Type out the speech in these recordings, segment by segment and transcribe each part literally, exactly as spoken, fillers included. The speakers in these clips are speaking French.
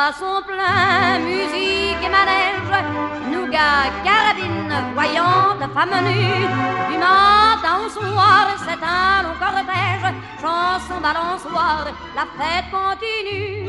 bat son plein, musique et manège, nougat, carabine, voyante, femme nue. Du matin au soir, c'est un long cortège, chanson, balançoire, la fête continue.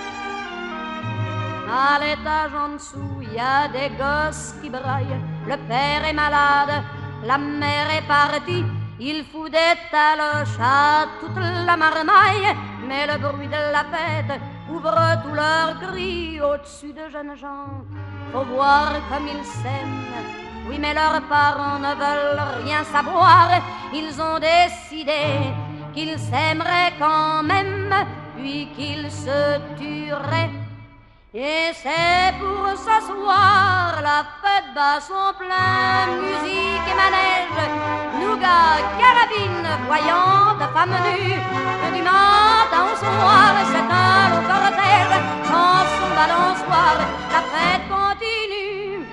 À l'étage en dessous, il y a des gosses qui braillent. Le père est malade, la mère est partie. Il fout des taloches à toute la marmaille. Mais le bruit de la fête ouvre tous leurs cris au-dessus de jeunes gens. Faut voir comme ils s'aiment. Oui, mais leurs parents ne veulent rien savoir. Ils ont décidé qu'ils s'aimeraient quand même, puis qu'ils se tueraient. Et c'est pour ce soir, la fête bat son plein, musique et manège, nougat, carabine, voyante, femme nue. Du matin au soir, c'est un long cortège, chanson, balançoire, la fête continue.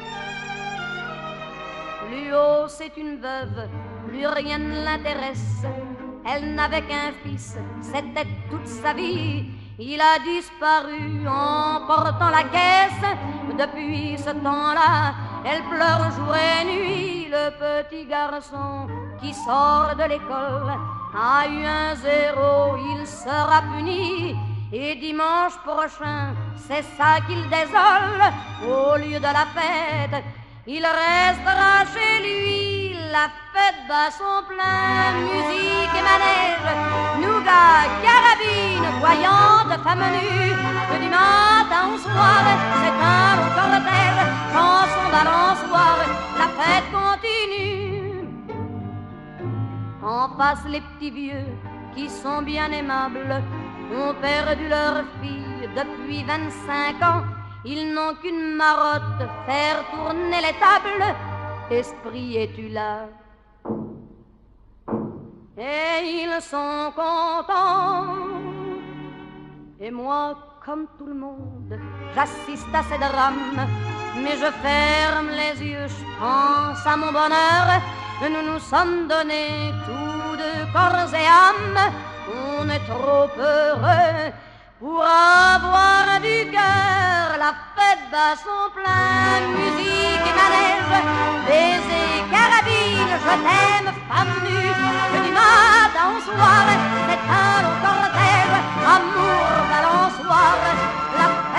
Plus haut, c'est une veuve, plus rien ne l'intéresse. Elle n'avait qu'un fils, c'était toute sa vie. Il a disparu en portant la caisse. Depuis ce temps-là, elle pleure jour et nuit. Le petit garçon qui sort de l'école a eu un zéro, il sera puni. Et dimanche prochain, c'est ça qu'il désole. Au lieu de la fête, il restera chez lui. La fête bat son plein, musique et manège, nougat, carabine, voyante, femme nue. Du matin au soir, c'est un long cortège, chanson, balançoire, la fête continue. En face, les petits vieux qui sont bien aimables ont perdu leur fille depuis vingt-cinq ans. Ils n'ont qu'une marotte, faire tourner les tables. Esprit, es-tu là? Et ils sont contents. Et moi, comme tout le monde, j'assiste à ces drames. Mais je ferme les yeux, je pense à mon bonheur. Nous nous sommes donnés tous deux corps et âme. On est trop heureux pour avoir du cœur. La fête bat son plein, musique et manège, baiser, carabine, je t'aime, femme nue. Que du matin au soir, c'est un long cortège, amour, balançoire, la